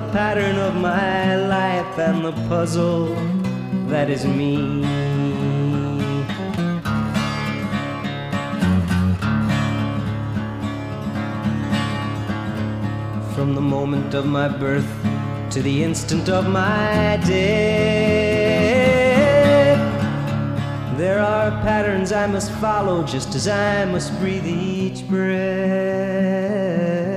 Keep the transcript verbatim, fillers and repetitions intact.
pattern of my life and the puzzle that is me. From the moment of my birth to the instant of my death, there are patterns I must follow, just as I must breathe each breath.